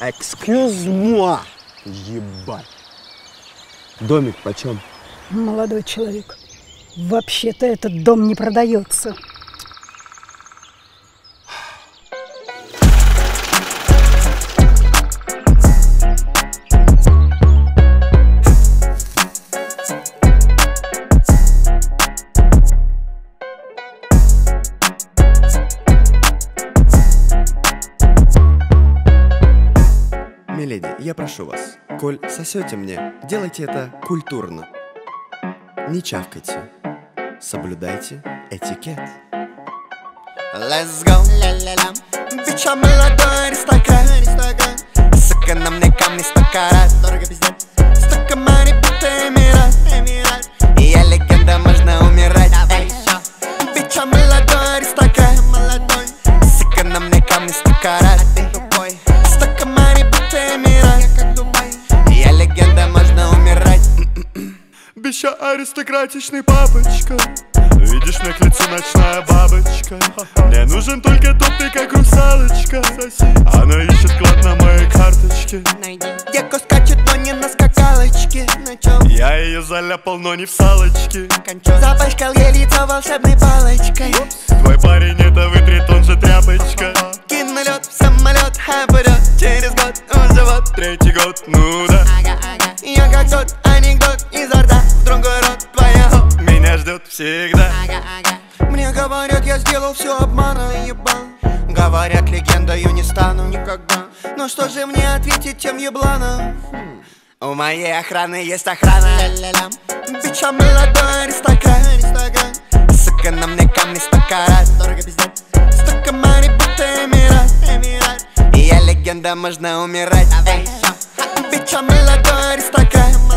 Excuse moi. Ебать. Домик почем? Молодой человек, вообще-то этот дом не продается. Миледи, я прошу вас, коль сосете мне, делайте это культурно. Не чавкайте, соблюдайте этикет. Let's go, ля-ля-ля. Бича молодой аристократ. Сука, на мне камни 100 карат. Дорого пиздец. 100 комари, будто Эмират. И я легенда, можно умирать. Бича молодой аристократ. Сука, на мне камни 100 карат. 100 комари, будто Эмират. И я легенда, можно умирать. Бича аристократичный папочка. Видишь, на к лицу ночная бабочка. Мне нужен только тот, ты как русалочка. Она ищет клад на моей карточке. Девка скачет, но не на скакалочке. Я ее заляпал, но не в салочке. Запачкал ей лицо волшебной палочкой. Твой парень это вытрет, он же тряпочка. Кину лед в самолет, пойдет через год уже вот 3-й год, ну да. Я как тот анекдот изо рта в другой рот твоего. Меня ждет всегда. Мне говорят, я сделал все обмана, ебал. Говорят, легендою не стану никогда. Но что же мне ответить тем ебланам? У моей охраны есть охрана. Бича молодой аристократ. Сука, на мне камни 100 карат. Дорого пиздец. 100 комари, будто Эмират. И я легенда, можно умирать. Бича молодой аристократ.